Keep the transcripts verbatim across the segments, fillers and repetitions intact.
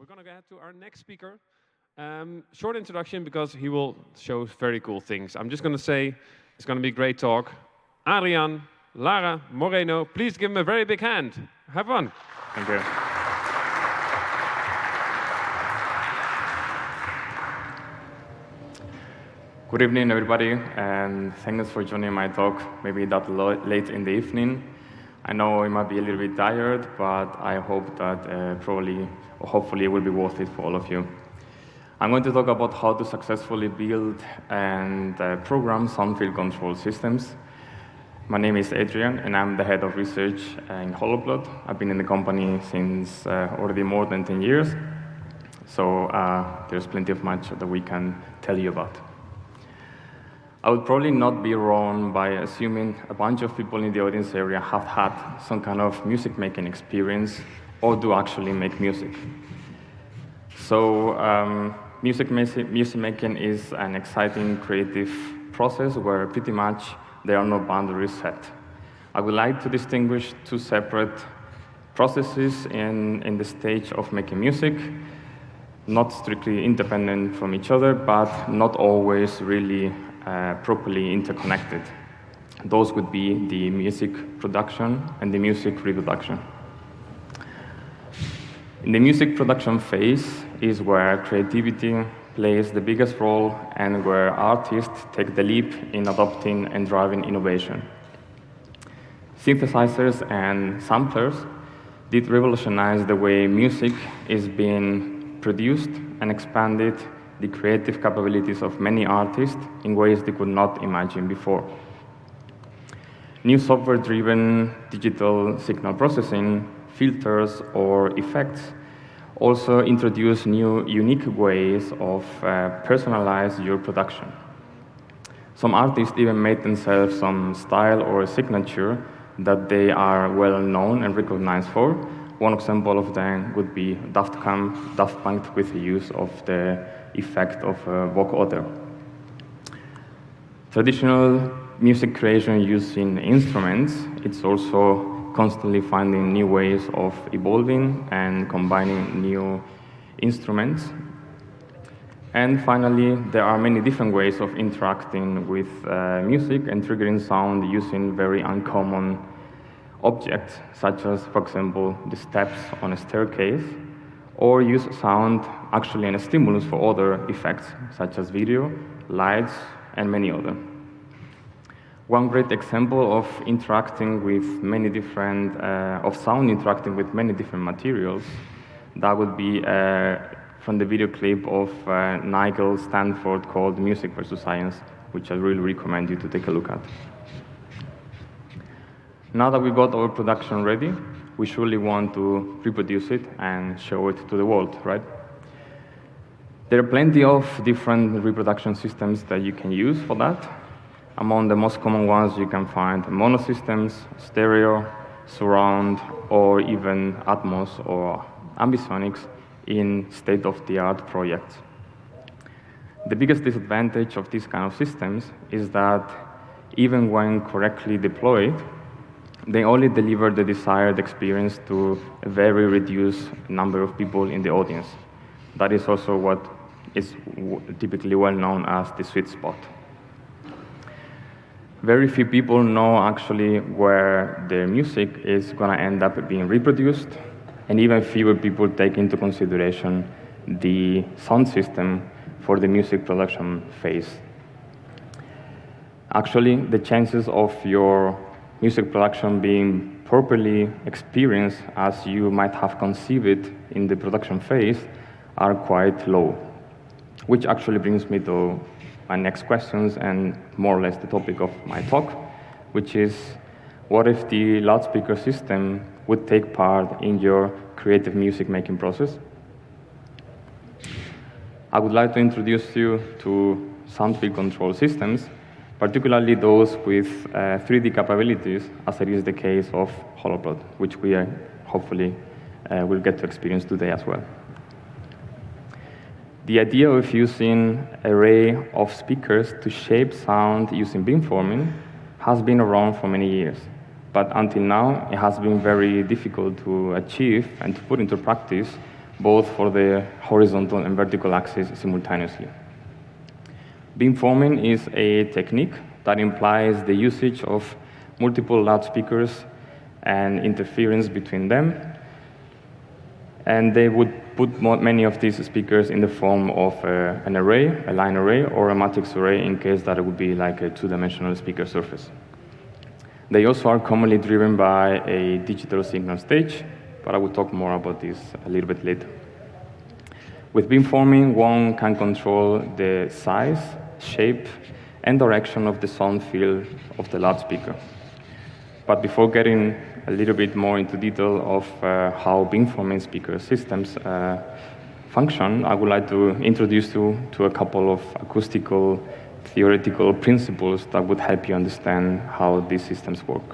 going to get to our next speaker. Um, short introduction because he will show very cool things. I'm just going to say it's going to be a great talk. Adrian Lara Moreno, please give him a very big hand. Have fun. Thank you. Good evening, everybody, and thanks for joining my talk, maybe that late in the evening. I know you might be a little bit tired, but I hope that uh, probably, or hopefully, it will be worth it for all of you. I'm going to talk about how to successfully build and uh, program sound field control systems. My name is Adrian, and I'm the head of research in Holoplot. I've been in the company since uh, already more than ten years, so uh, there's plenty of much that we can tell you about. I would probably not be wrong by assuming a bunch of people in the audience area have had some kind of music making experience or do actually make music. So um, music, music making is an exciting creative process where pretty much there are no boundaries set. I would like to distinguish two separate processes in, in the stage of making music, not strictly independent from each other, but not always really Uh, properly interconnected. Those would be the music production and the music reproduction. In the music production phase is where creativity plays the biggest role and where artists take the leap in adopting and driving innovation. Synthesizers and samplers did revolutionize the way music is being produced and expanded the creative capabilities of many artists in ways they could not imagine before. New software-driven digital signal processing, filters, or effects also introduce new, unique ways of uh, personalize your production. Some artists even made themselves some style or signature that they are well known and recognized for. One example of them would be Daft Punk, Daft Punk with the use of the effect of a vocoder. Traditional music creation using instruments, it's also constantly finding new ways of evolving and combining new instruments. And finally, there are many different ways of interacting with uh, music and triggering sound using very uncommon objects, such as, for example, the steps on a staircase, or use sound actually in a stimulus for other effects, such as video, lights, and many other. One great example of interacting with many different, uh, of sound interacting with many different materials, that would be uh, from the video clip of uh, Nigel Stanford called Music versus Science, which I really recommend you to take a look at. Now that we got our production ready, we surely want to reproduce it and show it to the world, right? There are plenty of different reproduction systems that you can use for that. Among the most common ones, you can find mono systems, stereo, surround, or even Atmos or ambisonics in state-of-the-art projects. The biggest disadvantage of these kind of systems is that even when correctly deployed, they only deliver the desired experience to a very reduced number of people in the audience. That is also what is typically well known as the sweet spot. Very few people know actually where their music is going to end up being reproduced, and even fewer people take into consideration the sound system for the music production phase. Actually, the chances of your music production being properly experienced as you might have conceived it in the production phase are quite low. Which actually brings me to my next questions and more or less the topic of my talk, which is, what if the loudspeaker system would take part in your creative music making process? I would like to introduce you to sound field control systems, particularly those with uh, three D capabilities, as it is the case of Holoplot, which we uh, hopefully uh, will get to experience today as well. The idea of using an array of speakers to shape sound using beamforming has been around for many years, but until now it has been very difficult to achieve and to put into practice both for the horizontal and vertical axis simultaneously. Beamforming is a technique that implies the usage of multiple loudspeakers and interference between them. And they would put many of these speakers in the form of uh, an array, a line array, or a matrix array in case that it would be like a two-dimensional speaker surface. They also are commonly driven by a digital signal stage, but I will talk more about this a little bit later. With beamforming, one can control the size, shape, and direction of the sound field of the loudspeaker. But before getting a little bit more into detail of uh, how beamforming speaker systems uh, function, I would like to introduce you to a couple of acoustical theoretical principles that would help you understand how these systems work.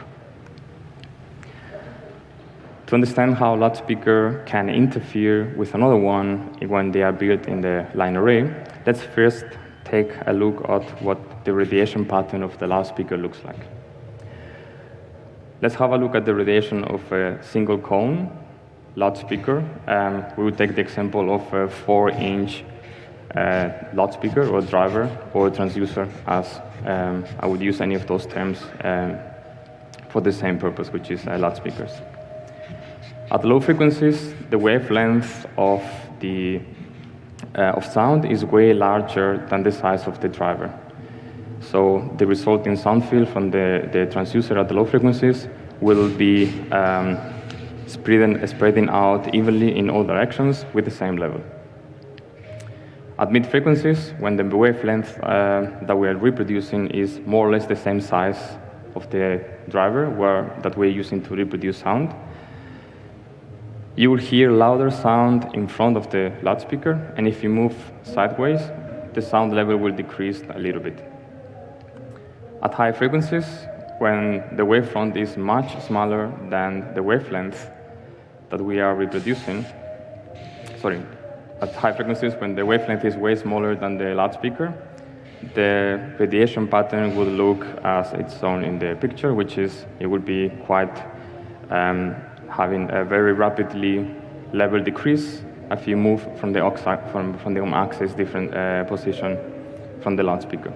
To understand how a loudspeaker can interfere with another one when they are built in the line array, let's first take a look at what the radiation pattern of the loudspeaker looks like. Let's have a look at the radiation of a single cone loudspeaker. Um, we will take the example of a four-inch uh, loudspeaker or driver or transducer, as um, I would use any of those terms um, for the same purpose, which is uh, loudspeakers. At low frequencies, the wavelength of the uh, of sound is way larger than the size of the driver. So the resulting sound field from the, the transducer at the low frequencies will be um, spreading, spreading out evenly in all directions with the same level. At mid frequencies, when the wavelength uh, that we are reproducing is more or less the same size of the driver where, that we're using to reproduce sound, you will hear louder sound in front of the loudspeaker, and if you move sideways, the sound level will decrease a little bit. At high frequencies, when the wavefront is much smaller than the wavelength that we are reproducing, sorry, at high frequencies, when the wavelength is way smaller than the loudspeaker, the radiation pattern will look as it's shown in the picture, which is, it would be quite um, having a very rapidly level decrease if you move from the, from, from the on-axis different uh, position from the loudspeaker.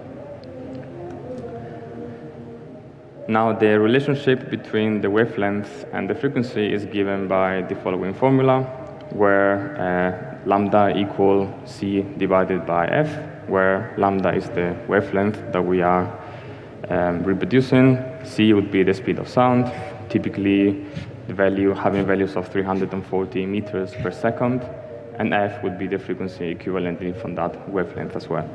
Now, the relationship between the wavelength and the frequency is given by the following formula, where uh, lambda equal C divided by F, where lambda is the wavelength that we are um, reproducing, C would be the speed of sound, typically the value having values of three hundred forty meters per second, and F would be the frequency equivalent from that wavelength as well.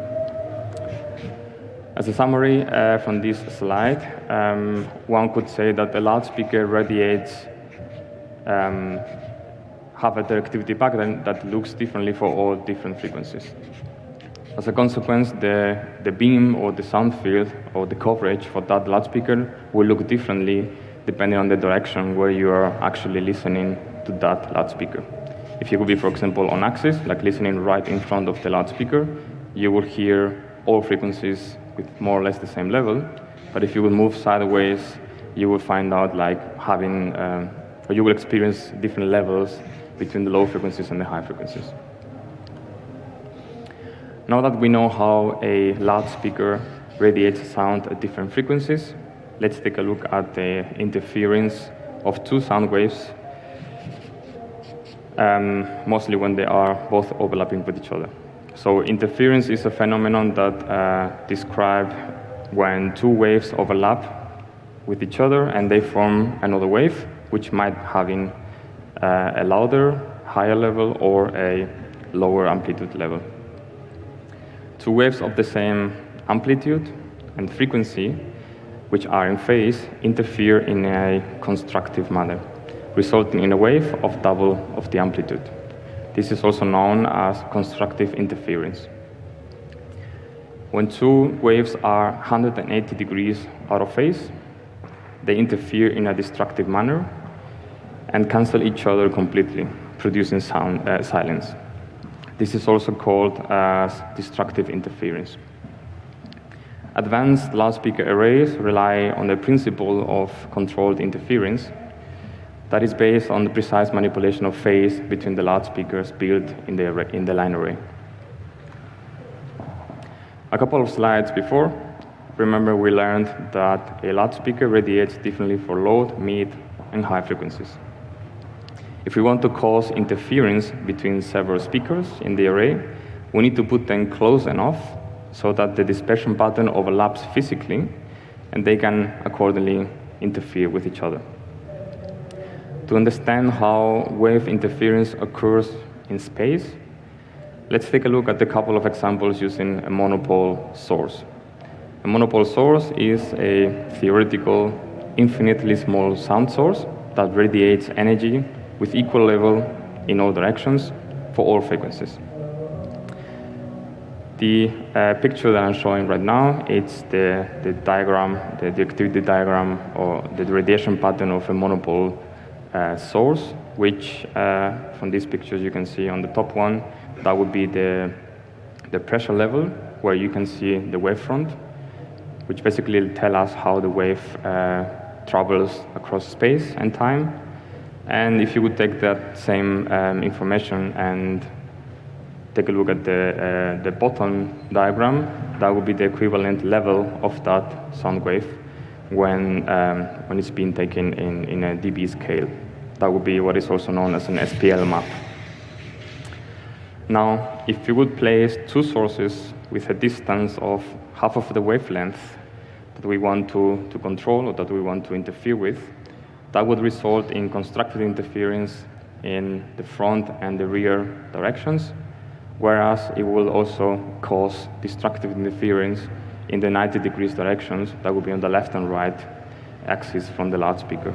As a summary uh, from this slide, um, one could say that the loudspeaker radiates um, have a directivity pattern that looks differently for all different frequencies. As a consequence, the, the beam or the sound field or the coverage for that loudspeaker will look differently depending on the direction where you are actually listening to that loudspeaker. If you could be, for example, on axis, like listening right in front of the loudspeaker, you will hear all frequencies with more or less the same level. But if you will move sideways, you will find out like having, um, or you will experience different levels between the low frequencies and the high frequencies. Now that we know how a loudspeaker radiates sound at different frequencies, let's take a look at the interference of two sound waves, um, mostly when they are both overlapping with each other. So interference is a phenomenon that uh, describes when two waves overlap with each other and they form another wave, which might have in, uh, a louder, higher level or a lower amplitude level. Two waves of the same amplitude and frequency, which are in phase, interfere in a constructive manner, resulting in a wave of double of the amplitude. This is also known as constructive interference. When two waves are one hundred eighty degrees out of phase, they interfere in a destructive manner and cancel each other completely, producing sound, uh, silence. This is also called as destructive interference. Advanced loudspeaker arrays rely on the principle of controlled interference that is based on the precise manipulation of phase between the loudspeakers built in the, array, in the line array. A couple of slides before, remember we learned that a loudspeaker radiates differently for low, mid, and high frequencies. If we want to cause interference between several speakers in the array, we need to put them close enough so that the dispersion pattern overlaps physically, and they can accordingly interfere with each other. To understand how wave interference occurs in space, let's take a look at a couple of examples using a monopole source. A monopole source is a theoretical, infinitely small sound source that radiates energy with equal level in all directions for all frequencies. The uh, picture that I'm showing right now, it's the, the diagram, the, the activity diagram, or the radiation pattern of a monopole uh, source, which uh, from these pictures you can see on the top one, that would be the, the pressure level, where you can see the wavefront, which basically tell us how the wave uh, travels across space and time. And if you would take that same um, information and take a look at the, uh, the bottom diagram, that would be the equivalent level of that sound wave when, um, when it's being taken in, in a dB scale. That would be what is also known as an S P L map. Now, if you would place two sources with a distance of half of the wavelength that we want to, to control or that we want to interfere with, that would result in constructed interference in the front and the rear directions, whereas it will also cause destructive interference in the ninety degrees directions that would be on the left and right axis from the loudspeaker.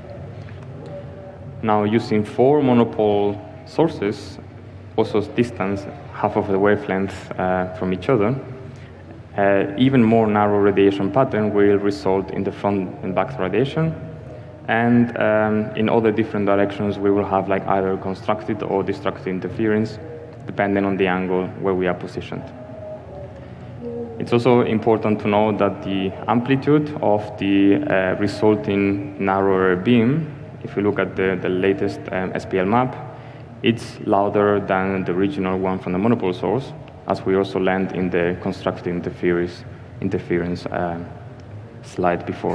Now, using four monopole sources, also distance half of the wavelength uh, from each other, uh, even more narrow radiation pattern will result in the front and back radiation. And um, in all the different directions, we will have like either constructed or destructive interference, depending on the angle where we are positioned. It's also important to know that the amplitude of the uh, resulting narrower beam, if you look at the, the latest um, S P L map, it's louder than the original one from the monopole source, as we also learned in the constructed interference, interference uh, slide before.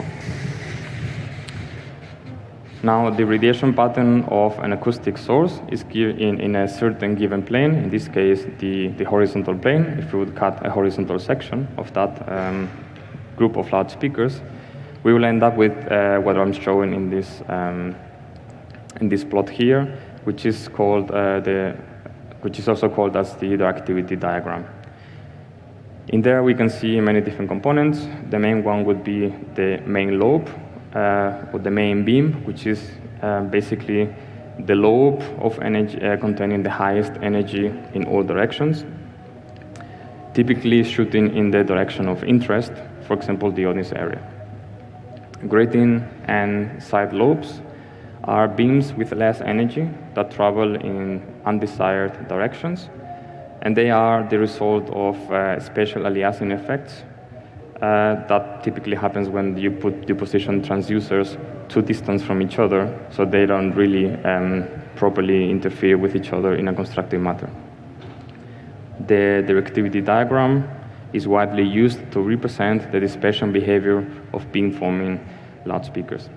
Now, the radiation pattern of an acoustic source is in, in a certain given plane, in this case, the, the horizontal plane. If we would cut a horizontal section of that um, group of loudspeakers, we will end up with uh, what I'm showing in this, um, in this plot here, which is called uh, the, which is also called as the directivity diagram. In there, we can see many different components. The main one would be the main lobe, Uh, or the main beam, which is uh, basically the lobe of energy uh, containing the highest energy in all directions, typically shooting in the direction of interest, for example, the audience area. Grating and side lobes are beams with less energy that travel in undesired directions, and they are the result of uh, spatial aliasing effects. Uh, that typically happens when you put you position transducers too distant from each other, so they don't really um, properly interfere with each other in a constructive manner. The directivity diagram is widely used to represent the dispersion behavior of beamforming loudspeakers.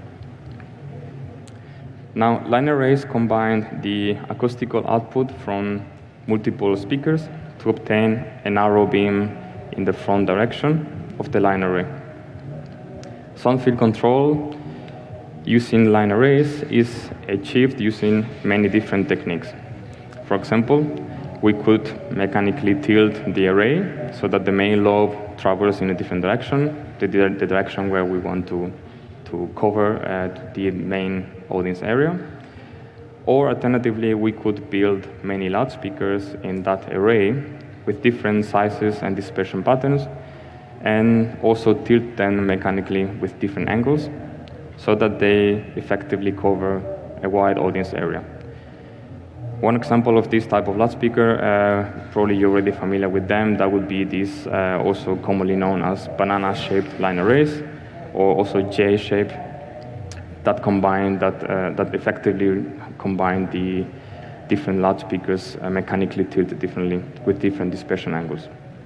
Now, line arrays combine the acoustical output from multiple speakers to obtain a narrow beam in the front direction of the line array. Sound field control using line arrays is achieved using many different techniques. For example, we could mechanically tilt the array so that the main lobe travels in a different direction, the, the direction where we want to, to cover uh, the main audience area. Or alternatively, we could build many loudspeakers in that array with different sizes and dispersion patterns, and also tilt them mechanically with different angles so that they effectively cover a wide audience area. One example of this type of loudspeaker, uh, probably you're already familiar with them, that would be these uh, also commonly known as banana-shaped line arrays, or also J-shaped that combine, that, uh, that effectively combine the different loudspeakers uh, mechanically tilted differently with different dispersion angles.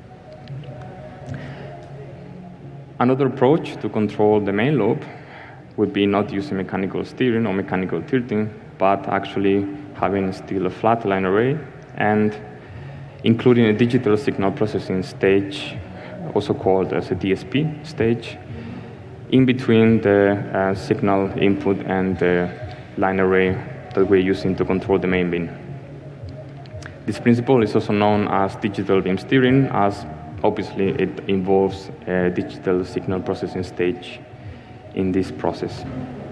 Another approach to control the main lobe would be not using mechanical steering or mechanical tilting, but actually having still a flat line array and including a digital signal processing stage, also called as a D S P stage, in between the uh, signal input and the line array that we're using to control the main beam. This principle is also known as digital beam steering, as obviously it involves a digital signal processing stage in this process.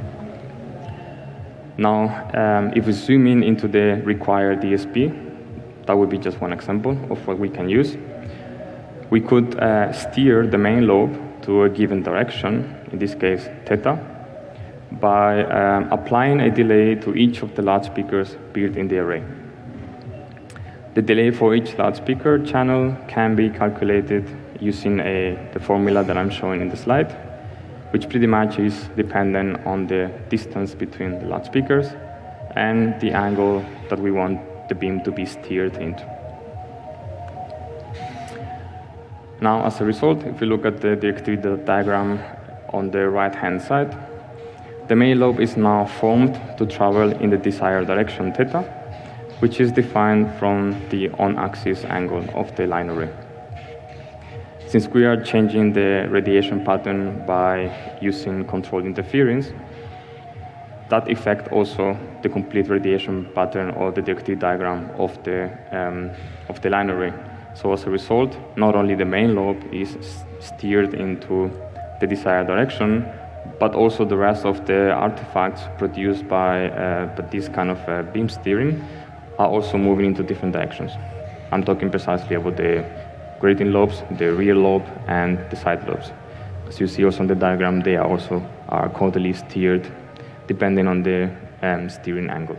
Now, um, if we zoom in into the required D S P, that would be just one example of what we can use. We could uh, steer the main lobe to a given direction, in this case theta, by um, applying a delay to each of the loudspeakers built in the array. The delay for each loudspeaker channel can be calculated using a, the formula that I'm showing in the slide, which pretty much is dependent on the distance between the loudspeakers and the angle that we want the beam to be steered into. Now, as a result, if we look at the directivity diagram on the right-hand side, the main lobe is now formed to travel in the desired direction, theta, which is defined from the on-axis angle of the line array. Since we are changing the radiation pattern by using controlled interference, that affects also the complete radiation pattern or the directivity diagram of the, um, of the line array. So as a result, not only the main lobe is steered into the desired direction, but also the rest of the artifacts produced by, uh, by this kind of uh, beam steering are also moving into different directions. I'm talking precisely about the grating lobes, the rear lobe, and the side lobes. As you see also on the diagram, they are also are caudally steered depending on the um, steering angle.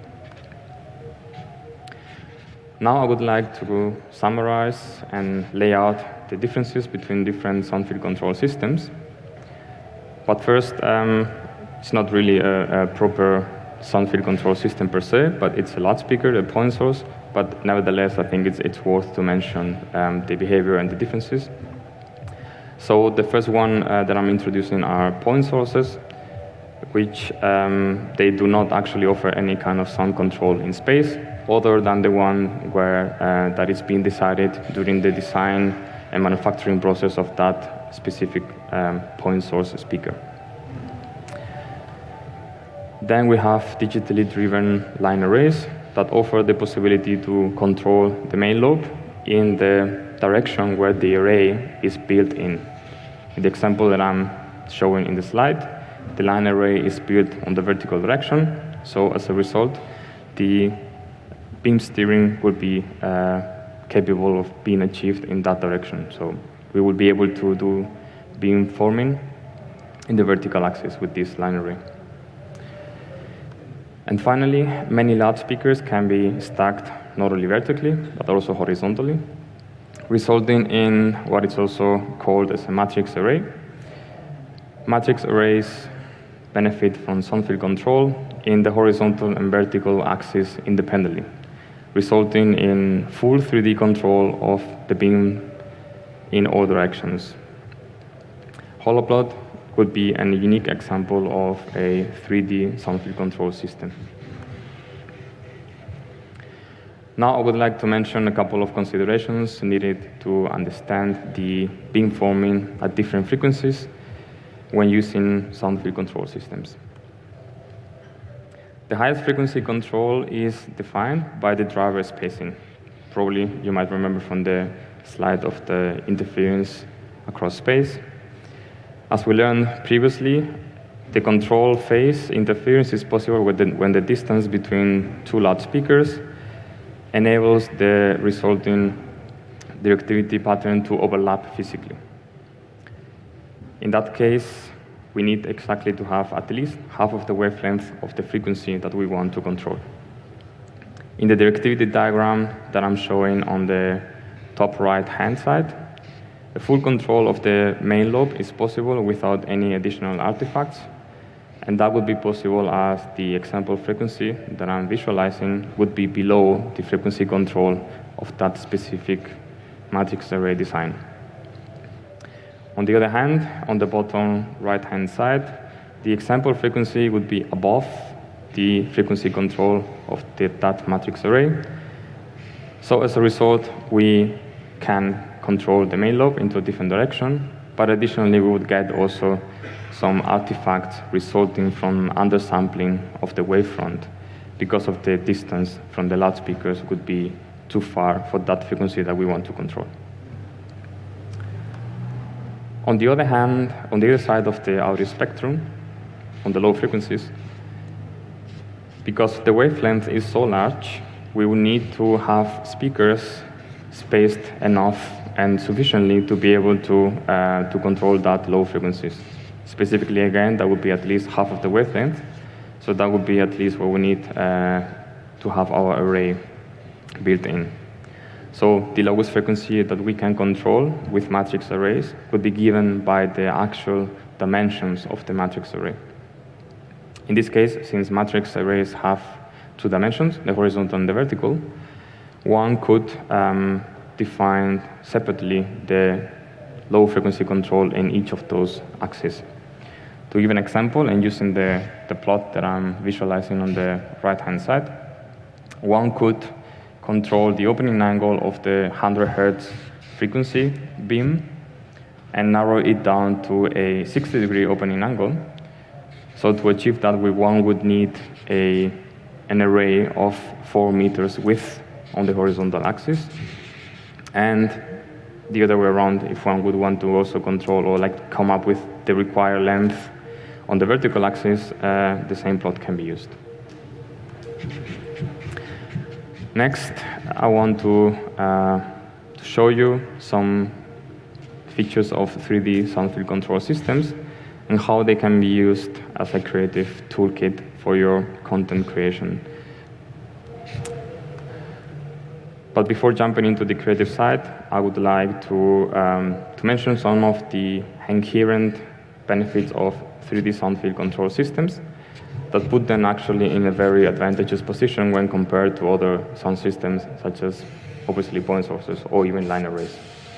Now I would like to summarize and lay out the differences between different sound field control systems. But first, um, it's not really a, a proper sound field control system per se, but it's a loudspeaker, a point source. But nevertheless, I think it's, it's worth to mention um, the behavior and the differences. So the first one uh, that I'm introducing are point sources, which um, they do not actually offer any kind of sound control in space, other than the one where uh, that is being decided during the design and manufacturing process of that specific um, point source speaker. Then we have digitally driven line arrays that offer the possibility to control the main lobe in the direction where the array is built in. In the example that I'm showing in the slide, the line array is built on the vertical direction, so as a result, the beam steering will be uh, capable of being achieved in that direction. So we will be able to do beam forming in the vertical axis with this line array. And finally, many loudspeakers can be stacked not only vertically, but also horizontally, resulting in what is also called as a matrix array. Matrix arrays benefit from sound field control in the horizontal and vertical axis independently, resulting in full three D control of the beam in all directions. Holoplot could be a unique example of a three D sound field control system. Now I would like to mention a couple of considerations needed to understand the beam forming at different frequencies when using sound field control systems. The highest frequency control is defined by the driver spacing. Probably you might remember from the slide of the interference across space. As we learned previously, the control phase interference is possible when the, when the distance between two loudspeakers enables the resulting directivity pattern to overlap physically. In that case, we need exactly to have at least half of the wavelength of the frequency that we want to control. In the directivity diagram that I'm showing on the top right-hand side, the full control of the main lobe is possible without any additional artifacts. And that would be possible as the example frequency that I'm visualizing would be below the frequency control of that specific matrix array design. On the other hand, on the bottom right-hand side, the example frequency would be above the frequency control of the, that matrix array. So as a result, we can control the main lobe into a different direction, but additionally, we would get also some artifacts resulting from undersampling of the wavefront because of the distance from the loudspeakers would be too far for that frequency that we want to control. On the other hand, on the other side of the audio spectrum, on the low frequencies, because the wavelength is so large, we will need to have speakers spaced enough and sufficiently to be able to, uh, to control that low frequencies. Specifically, again, that would be at least half of the wavelength. So that would be at least what we need uh, to have our array built in. So the lowest frequency that we can control with matrix arrays would be given by the actual dimensions of the matrix array. In this case, since matrix arrays have two dimensions, the horizontal and the vertical, one could um, define separately the low frequency control in each of those axes. To give an example, and using the, the plot that I'm visualizing on the right-hand side, one could control the opening angle of the one hundred hertz frequency beam and narrow it down to a sixty degree opening angle. So to achieve that, we one would need a, an array of four meters width on the horizontal axis. And the other way around, if one would want to also control or like come up with the required length on the vertical axis, uh, the same plot can be used. Next, I want to, uh, to show you some features of three D sound field control systems and how they can be used as a creative toolkit for your content creation. But before jumping into the creative side, I would like to, um, to mention some of the inherent benefits of three D sound field control systems that put them actually in a very advantageous position when compared to other sound systems, such as obviously point sources or even line arrays.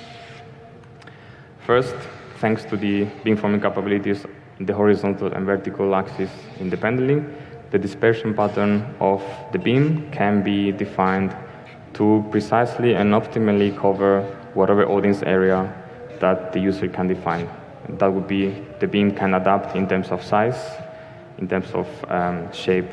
First, thanks to the beamforming capabilities in the horizontal and vertical axis independently, the dispersion pattern of the beam can be defined to precisely and optimally cover whatever audience area that the user can define. That would be the beam can adapt in terms of size, in terms of um, shape.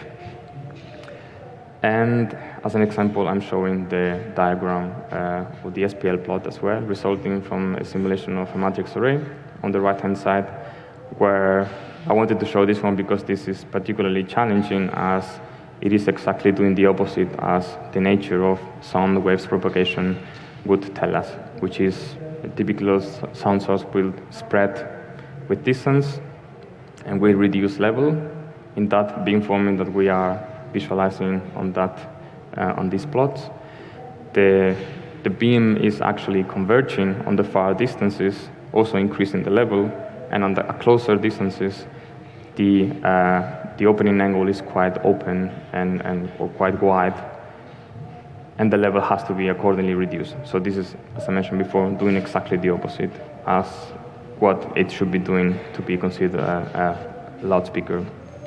And as an example, I'm showing the diagram uh, of the S P L plot as well, resulting from a simulation of a matrix array on the right-hand side, where I wanted to show this one because this is particularly challenging as it is exactly doing the opposite as the nature of sound waves propagation would tell us, which is a typical sound source will spread with distance and will reduce level in that beamforming that we are visualizing on that uh, on these plots. The, the beam is actually converging on the far distances, also increasing the level, and on the closer distances, the, uh, the opening angle is quite open and, and or quite wide, and the level has to be accordingly reduced. So this is, as I mentioned before, doing exactly the opposite as what it should be doing to be considered a, a loudspeaker.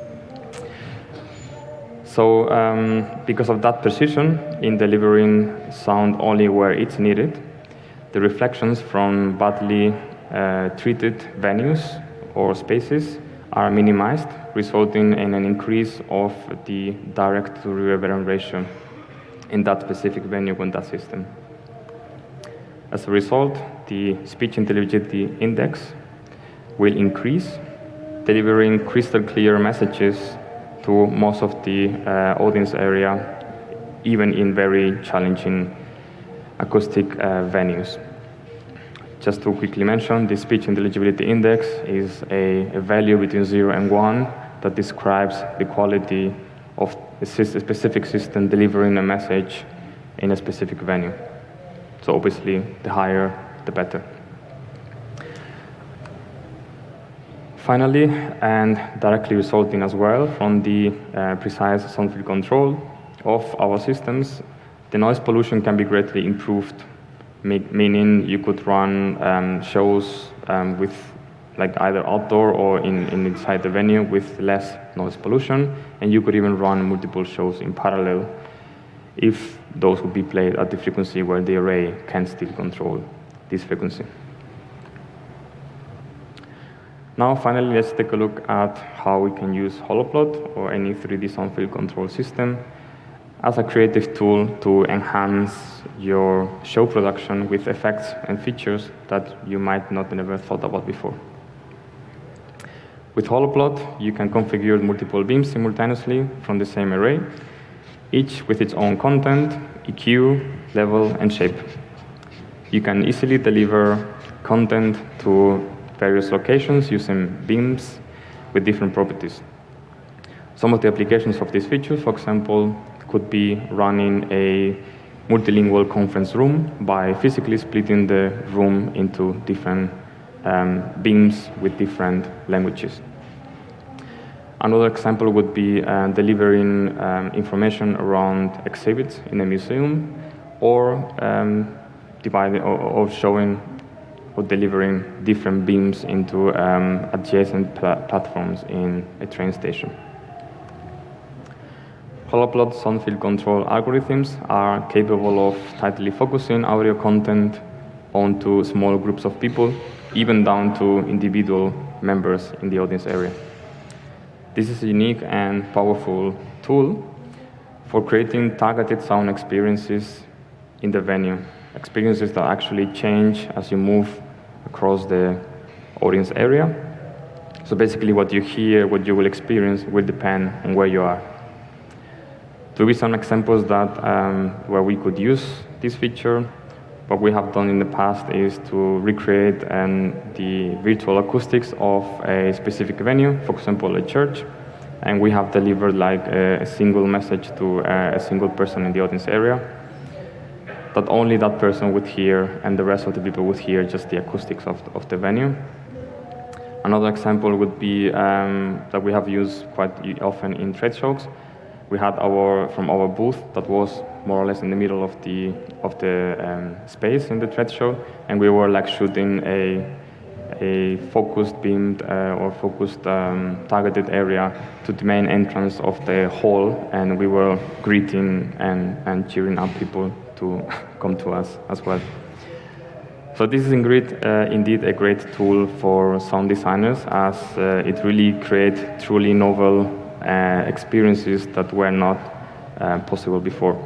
So um, because of that precision in delivering sound only where it's needed, the reflections from badly uh, treated venues or spaces are minimized, resulting in an increase of the direct to reverberant ratio in that specific venue on that system. As a result, the speech intelligibility index will increase, delivering crystal clear messages to most of the uh, audience area, even in very challenging acoustic uh, venues. Just to quickly mention, the speech intelligibility index is a, a value between zero and one that describes the quality of a specific system delivering a message in a specific venue. So obviously, the higher, the better. Finally, and directly resulting as well from the uh, precise sound field control of our systems, the noise pollution can be greatly improved, meaning you could run um, shows um, with like either outdoor or in, in inside the venue with less noise pollution, and you could even run multiple shows in parallel if those would be played at the frequency where the array can still control this frequency. Now, finally, let's take a look at how we can use Holoplot or any three D sound field control system as a creative tool to enhance your show production with effects and features that you might not have ever thought about before. With Holoplot, you can configure multiple beams simultaneously from the same array, each with its own content, E Q, level, and shape. You can easily deliver content to various locations using beams with different properties. Some of the applications of these features, for example, could be running a multilingual conference room by physically splitting the room into different um, beams with different languages. Another example would be uh, delivering um, information around exhibits in a museum, or um, dividing or, or showing or delivering different beams into um, adjacent pla platforms in a train station. Holoplot sound field control algorithms are capable of tightly focusing audio content onto small groups of people, even down to individual members in the audience area. This is a unique and powerful tool for creating targeted sound experiences in the venue, experiences that actually change as you move across the audience area. So basically what you hear, what you will experience, will depend on where you are. To give some examples that um, where we could use this feature, what we have done in the past is to recreate um, the virtual acoustics of a specific venue, for example, a church, and we have delivered like a, a single message to a, a single person in the audience area, that only that person would hear, and the rest of the people would hear just the acoustics of, of the venue. Another example would be um, that we have used quite often in trade shows. We had our, from our booth that was more or less in the middle of the, of the um, space in the trade show, and we were like shooting a, a focused beamed uh, or focused um, targeted area to the main entrance of the hall, and we were greeting and, and cheering up people to come to us as well. So this is indeed, uh, indeed a great tool for sound designers, as uh, it really creates truly novel uh, experiences that were not uh, possible before.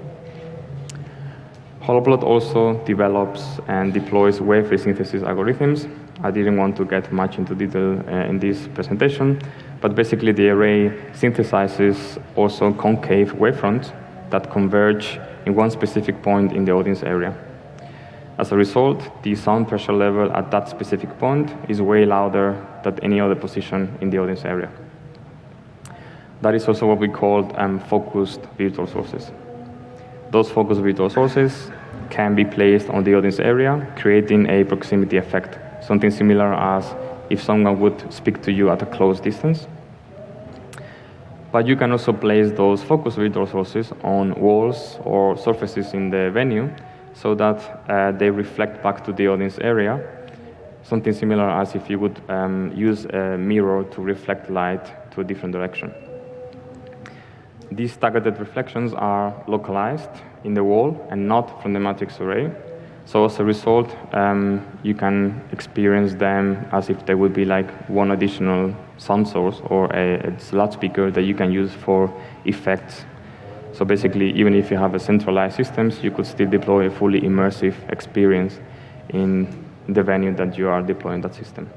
Holoplot also develops and deploys wave resynthesis algorithms. I didn't want to get much into detail uh, in this presentation, but basically the array synthesizes also concave wavefronts that converge in one specific point in the audience area. As a result, the sound pressure level at that specific point is way louder than any other position in the audience area. That is also what we call um, focused virtual sources. Those focused virtual sources can be placed on the audience area, creating a proximity effect, something similar as if someone would speak to you at a close distance. But you can also place those focused virtual sources on walls or surfaces in the venue so that uh, they reflect back to the audience area, something similar as if you would um, use a mirror to reflect light to a different direction. These targeted reflections are localized in the wall and not from the matrix array. So as a result, um, you can experience them as if they would be like one additional sound source or a, a loudspeaker that you can use for effects. So basically, even if you have a centralized systems, you could still deploy a fully immersive experience in the venue that you are deploying that system.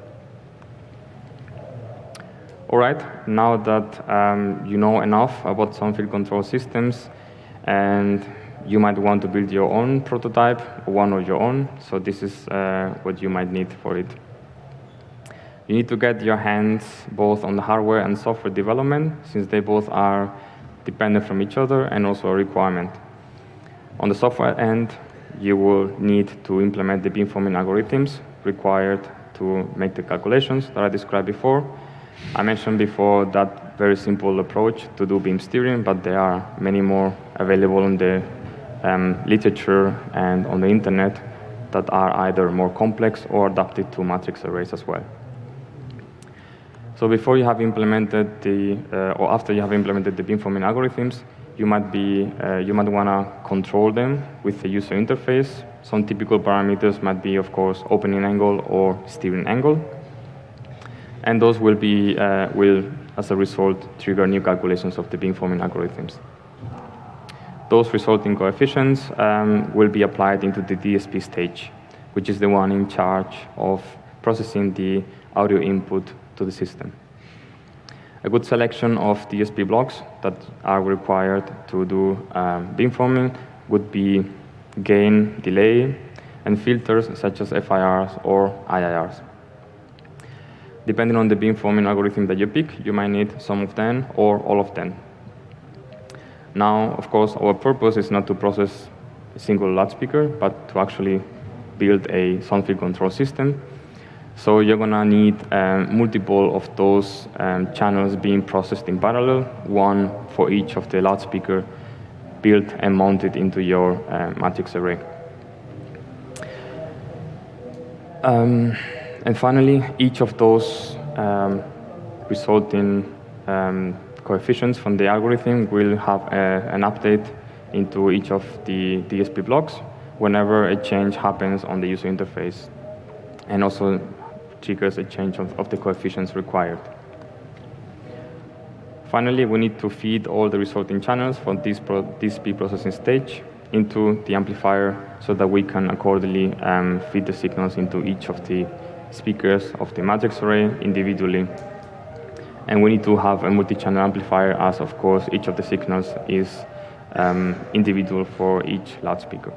All right, now that um, you know enough about sound field control systems, and you might want to build your own prototype, or one of your own, so this is uh, what you might need for it. You need to get your hands both on the hardware and software development, since they both are dependent from each other and also a requirement. On the software end, you will need to implement the beamforming algorithms required to to make the calculations that I described before. I mentioned before that very simple approach to do beam steering, but there are many more available in the um, literature and on the internet that are either more complex or adapted to matrix arrays as well. So before you have implemented the, uh, or after you have implemented the beamforming algorithms, you might be, uh, you might want to control them with the user interface. Some typical parameters might be, of course, opening angle or steering angle. And those will be, uh, will, as a result, trigger new calculations of the beamforming algorithms. Those resulting coefficients um, will be applied into the D S P stage, which is the one in charge of processing the audio input to the system. A good selection of D S P blocks that are required to do um, beamforming would be gain, delay, and filters such as F I Rs or I I Rs. Depending on the beamforming algorithm that you pick, you might need some of them or all of them. Now, of course, our purpose is not to process a single loudspeaker, but to actually build a sound field control system. So you're going to need um, multiple of those um, channels being processed in parallel, one for each of the loudspeaker built and mounted into your uh, matrix array. Um, And finally, each of those um, resulting um, coefficients from the algorithm will have a, an update into each of the D S P blocks whenever a change happens on the user interface, and also triggers a change of, of the coefficients required. Finally, we need to feed all the resulting channels from this pro D S P processing stage into the amplifier so that we can accordingly um, feed the signals into each of the speakers of the matrix array individually. And we need to have a multi-channel amplifier, as of course each of the signals is um, individual for each loudspeaker.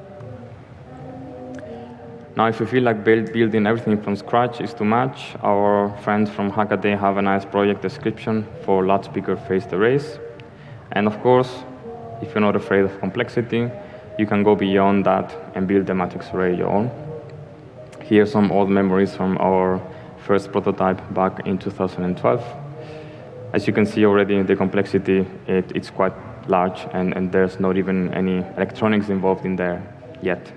Now, if you feel like build, building everything from scratch is too much, our friends from Hackaday have a nice project description for loudspeaker phased arrays. And of course, if you're not afraid of complexity, you can go beyond that and build the matrix array your own. Here are some old memories from our first prototype back in two thousand twelve. As you can see already, the complexity, it, it's quite large, and, and there's not even any electronics involved in there yet.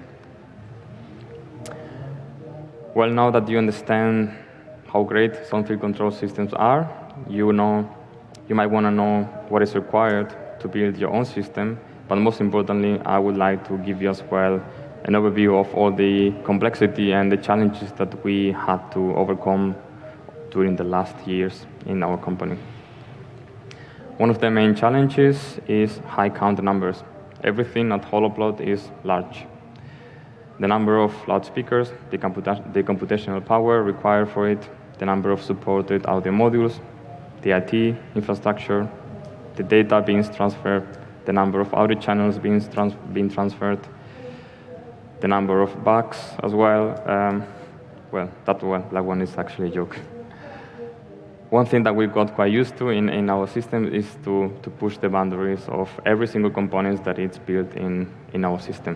Well, now that you understand how great sound field control systems are, you know, you might want to know what is required to build your own system. But most importantly, I would like to give you as well an overview of all the complexity and the challenges that we had to overcome during the last years in our company. One of the main challenges is high count numbers. Everything at Holoplot is large. The number of loudspeakers, the, computa the computational power required for it, the number of supported audio modules, the I T infrastructure, the data being transferred, the number of audio channels being, trans being transferred, the number of bugs as well. Um, well, that one, that one is actually a joke. One thing that we've got quite used to in, in our system is to, to push the boundaries of every single component that is built in, in our system.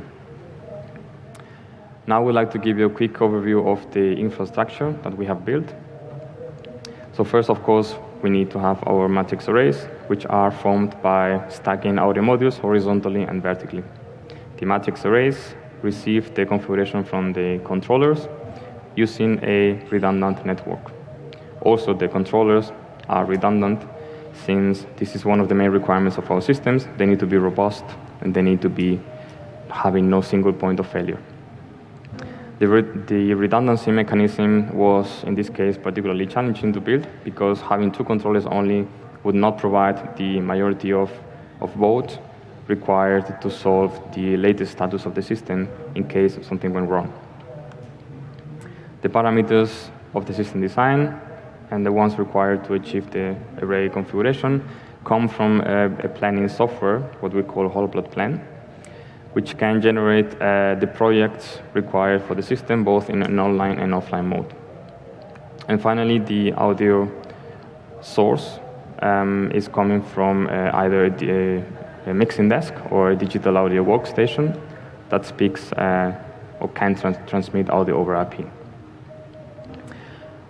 Now we'd like to give you a quick overview of the infrastructure that we have built. So first, of course, we need to have our matrix arrays, which are formed by stacking audio modules horizontally and vertically. The matrix arrays receive the configuration from the controllers using a redundant network. Also, the controllers are redundant since this is one of the main requirements of our systems. They need to be robust, and they need to be having no single point of failure. The, re the redundancy mechanism was, in this case, particularly challenging to build because having two controllers only would not provide the majority of, of votes required to solve the latest status of the system in case something went wrong. The parameters of the system design and the ones required to achieve the array configuration come from a, a planning software, what we call Holoplot Plan, which can generate uh, the projects required for the system, both in an online and offline mode. And finally, the audio source um, is coming from uh, either the a mixing desk or a digital audio workstation that speaks uh, or can trans transmit audio over I P.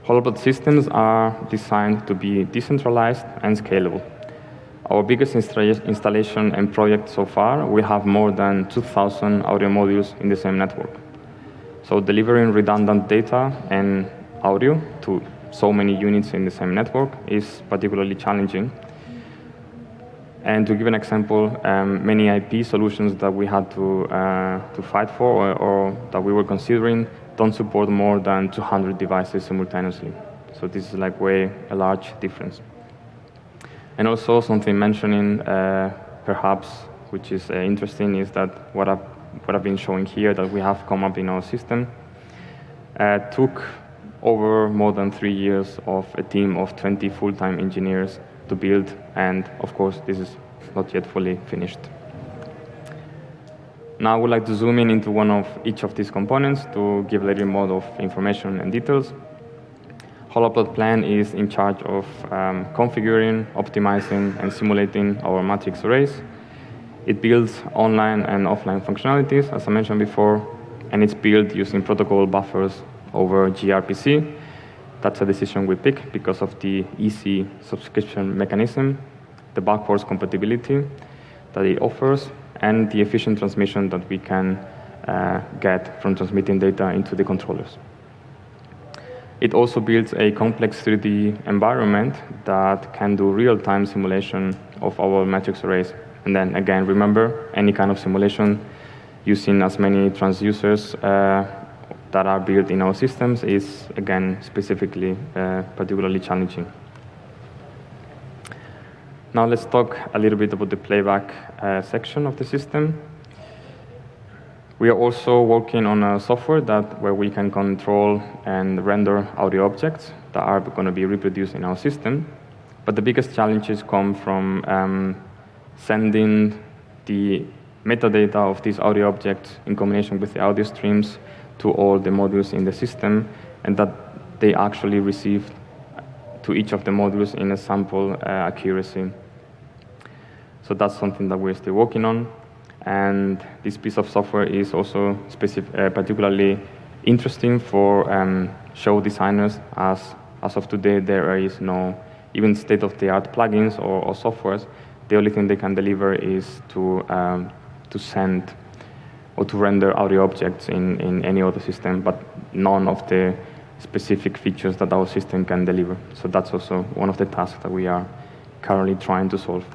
Holobot systems are designed to be decentralized and scalable. Our biggest insta installation and project so far, we have more than two thousand audio modules in the same network. So delivering redundant data and audio to so many units in the same network is particularly challenging. And to give an example, um, many I P solutions that we had to, uh, to fight for or, or that we were considering don't support more than two hundred devices simultaneously. So this is like way a large difference. And also something mentioning, uh, perhaps, which is uh, interesting, is that what I've, what I've been showing here that we have come up in our system uh, took over more than three years of a team of twenty full-time engineers to build, and of course, this is not yet fully finished. Now I would like to zoom in into one of each of these components to give a little more of information and details. Holobot Plan is in charge of um, configuring, optimizing, and simulating our matrix arrays. It builds online and offline functionalities, as I mentioned before, and it's built using protocol buffers over gRPC. That's a decision we pick because of the easy subscription mechanism, the backwards compatibility that it offers, and the efficient transmission that we can uh, get from transmitting data into the controllers. It also builds a complex three D environment that can do real-time simulation of our matrix arrays. And then again, remember, any kind of simulation using as many transducers uh, that are built in our systems is, again, specifically uh, particularly challenging. Now let's talk a little bit about the playback uh, section of the system. We are also working on a software that where we can control and render audio objects that are going to be reproduced in our system. But the biggest challenges come from um, sending the metadata of these audio objects in combination with the audio streams to all the modules in the system, and that they actually receive to each of the modules in a sample uh, accuracy. So that's something that we're still working on. And this piece of software is also specific, uh, particularly interesting for um, show designers, as, as of today there is no even state-of-the-art plugins or, or softwares. The only thing they can deliver is to, um, to send or to render audio objects in, in any other system, but none of the specific features that our system can deliver. So that's also one of the tasks that we are currently trying to solve.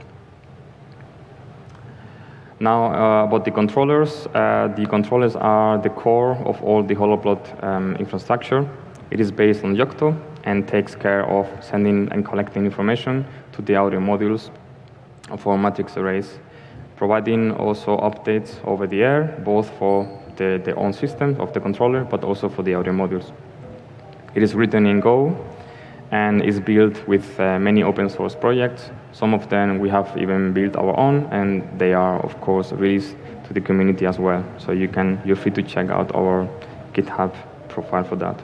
Now, uh, about the controllers. Uh, the controllers are the core of all the Holobot um, infrastructure. It is based on Yocto and takes care of sending and collecting information to the audio modules of our matrix arrays, providing also updates over the air, both for the, the own system of the controller, but also for the audio modules. It is written in Go and is built with uh, many open source projects. Some of them we have even built our own, and they are, of course, released to the community as well. So you can, you're free to check out our GitHub profile for that.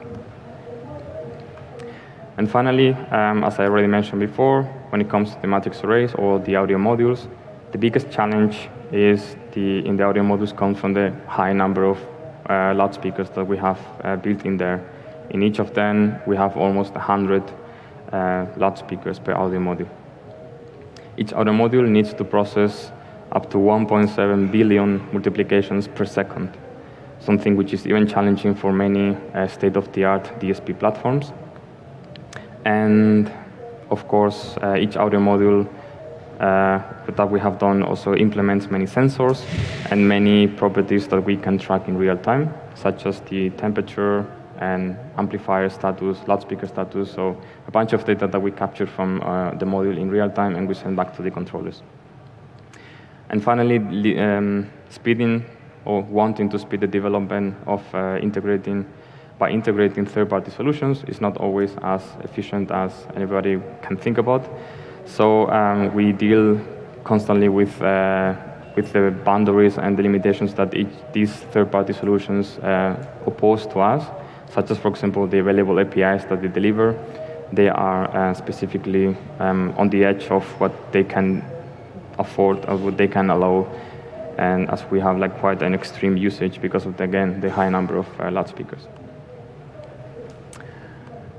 And finally, um, as I already mentioned before, when it comes to the matrix arrays or the audio modules, the biggest challenge is the, in the audio modules comes from the high number of uh, loudspeakers that we have uh, built in there. In each of them, we have almost one hundred uh, loudspeakers per audio module. Each audio module needs to process up to one point seven billion multiplications per second, something which is even challenging for many uh, state-of-the-art D S P platforms. And of course, uh, each audio module uh, that we have done also implements many sensors and many properties that we can track in real time, such as the temperature and amplifier status, loudspeaker status, so a bunch of data that we capture from uh, the module in real time and we send back to the controllers. And finally, um, speeding or wanting to speed the development of uh, integrating, by integrating third-party solutions is not always as efficient as anybody can think about. So um, we deal constantly with, uh, with the boundaries and the limitations that each, these third-party solutions uh, oppose to us, such as, for example, the available A P Is that they deliver. They are uh, specifically um, on the edge of what they can afford or what they can allow, and as we have like quite an extreme usage because of, the, again, the high number of uh, loudspeakers.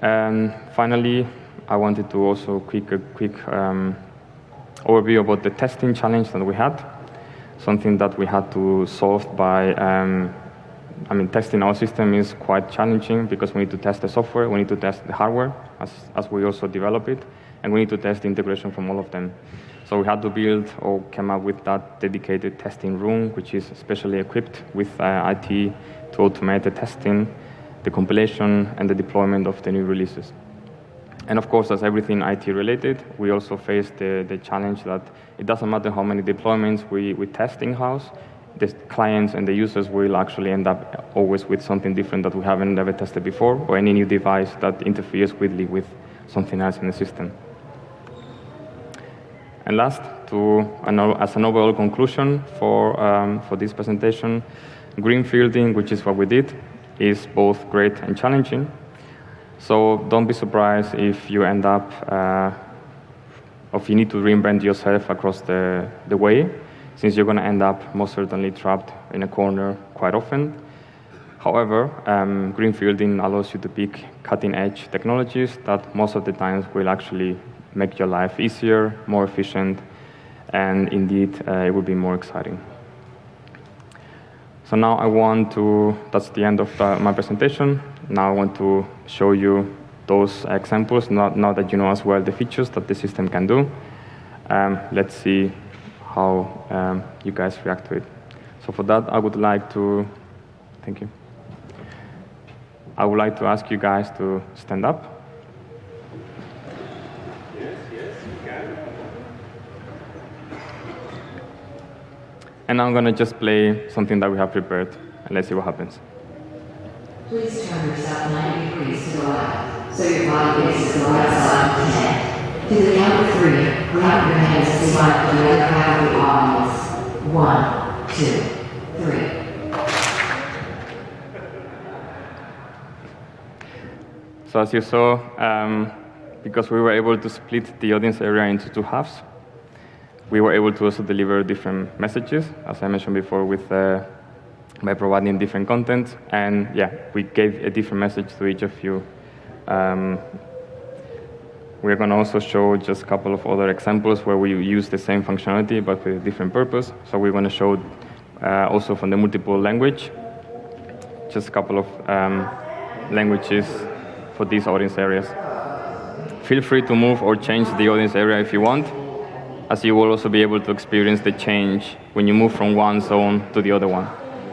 And finally, I wanted to also quick a quick um, overview about the testing challenge that we had. Something that we had to solve by, um, I mean, testing our system is quite challenging because we need to test the software, we need to test the hardware as, as we also develop it, and we need to test the integration from all of them. So we had to build or come up with that dedicated testing room, which is specially equipped with uh, I T to automate the testing, the compilation, and the deployment of the new releases. And of course, as everything I T related, we also face the, the challenge that it doesn't matter how many deployments we, we test in-house, the clients and the users will actually end up always with something different that we haven't ever tested before, or any new device that interferes quickly with something else in the system. And last, to, as an overall conclusion for, um, for this presentation, greenfielding, which is what we did, is both great and challenging. So don't be surprised if you end up, uh, or if you need to reinvent yourself across the, the way, since you're going to end up most certainly trapped in a corner quite often. However, um, greenfielding allows you to pick cutting-edge technologies that most of the times will actually make your life easier, more efficient, and indeed, uh, it will be more exciting. So now I want to, that's the end of the, my presentation. Now I want to show you those examples, now, now that you know as well the features that the system can do. Um, let's see how um, you guys react to it. So for that, I would like to, thank you. I would like to ask you guys to stand up. Yes, yes, you can. And I'm gonna just play something that we have prepared, and let's see what happens. Please turn yourself ninety degrees to the left, so your body faces the right side of the tent. To the count of three, clap your hands to smile for the other half of the audience. One, two, three. So as you saw, um, because we were able to split the audience area into two halves, we were able to also deliver different messages, as I mentioned before, with uh, by providing different content. And yeah, we gave a different message to each of you. Um, we're going to also show just a couple of other examples where we use the same functionality but with a different purpose. So we're going to show uh, also from the multiple language, just a couple of um, languages for these audience areas. Feel free to move or change the audience area if you want, as you will also be able to experience the change when you move from one zone to the other one.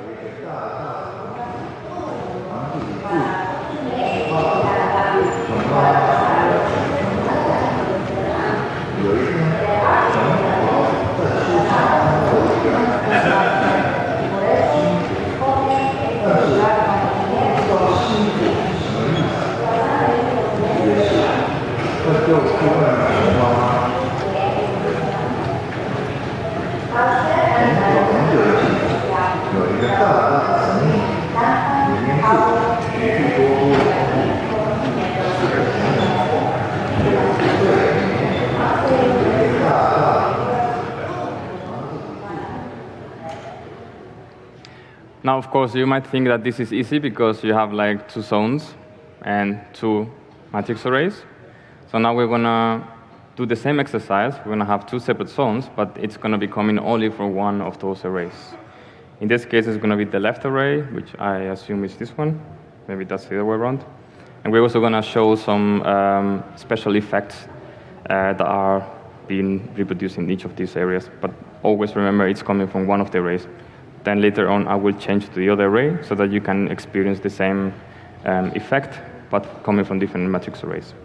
Now, of course, you might think that this is easy because you have like two zones and two matrix arrays. So now we're going to do the same exercise. We're going to have two separate zones, but it's going to be coming only from one of those arrays. In this case, it's going to be the left array, which I assume is this one. Maybe that's the other way around. And we're also going to show some um, special effects uh, that are being reproduced in each of these areas. But always remember, it's coming from one of the arrays. Then later on, I will change to the other array so that you can experience the same um, effect, but coming from different matrix arrays.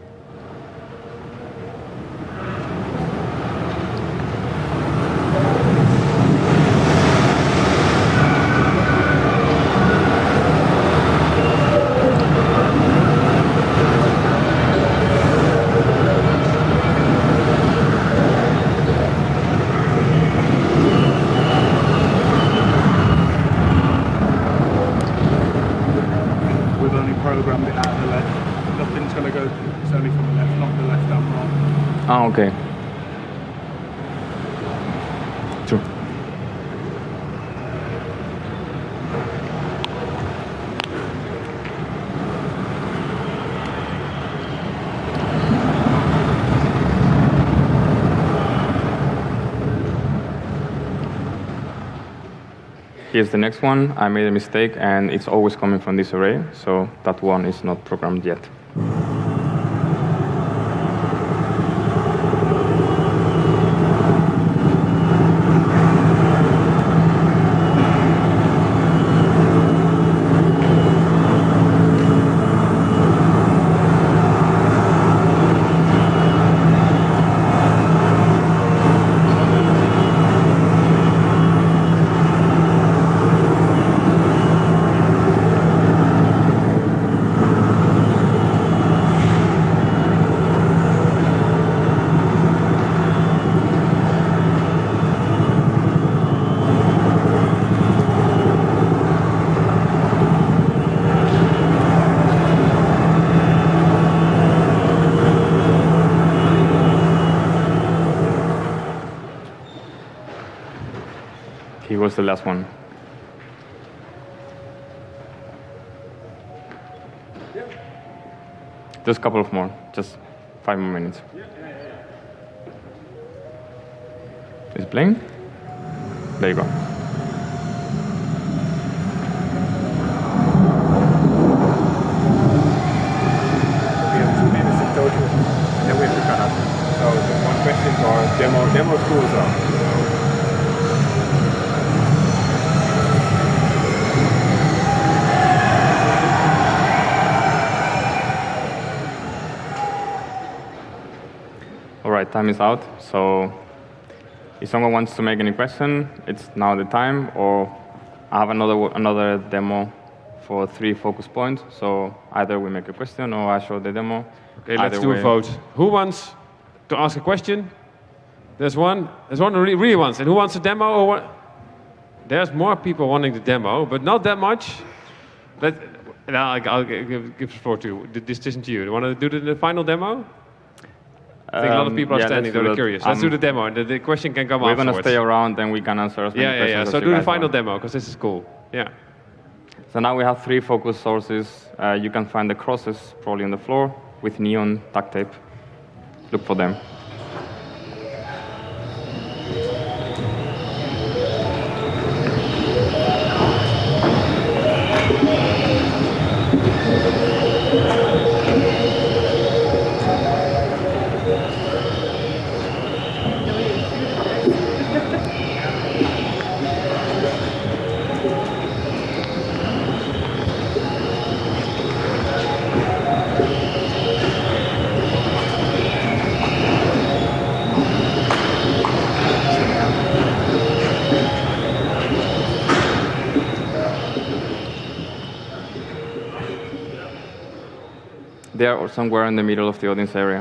Programmed it out of the left. Nothing's going to go, it's only from the left, not the left and right. Ah, okay. True. Here's the next one. I made a mistake, and it's always coming from this array, so that one is not programmed yet. He was the last one. Just a couple of more, just five more minutes. Is it playing? There you go. We have two minutes in total, and then we have to cut up. So the one question for demo, demo schools are. All right, time is out. So if someone wants to make any question, it's now the time. Or I have another another demo for three focus points. So either we make a question or I show the demo. Okay, let's Either do way. a vote. Who wants to ask a question? There's one. There's one who really, really wants it. Who wants a demo or what? There's more people wanting the demo, but not that much. Let, I'll, I'll give, give the floor to the decision to you. Do you want to do the, the final demo? I think a lot of Um, people are yeah, standing, let's do they're that. curious. Let's Um, do the demo, and the, the question can come We're afterwards. going to stay around and we can answer as many Yeah, yeah, questions yeah. as So you do the guys final want. demo, because this is cool. Yeah. So now we have three focus sources. Uh, you can find the crosses probably on the floor with neon duct tape. Look for them. They are somewhere in the middle of the audience area.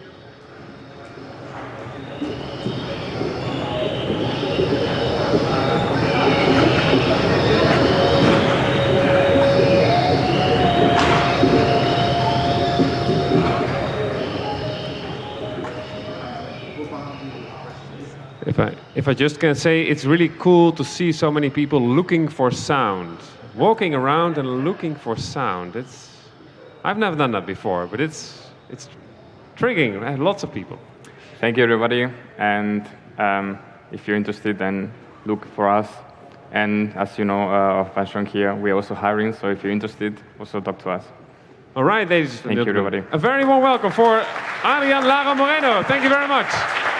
If I, if I just can say, it's really cool to see so many people looking for sound, walking around and looking for sound. It's, I've never done that before, but it's, it's triggering. I have lots of people. Thank you, everybody. And um, if you're interested, then look for us. And as you know, uh, of Passion here, we're also hiring. So if you're interested, also talk to us. All right, ladies and Thank you, gentlemen. everybody. A very warm welcome for Adrian Lara Moreno. Thank you very much.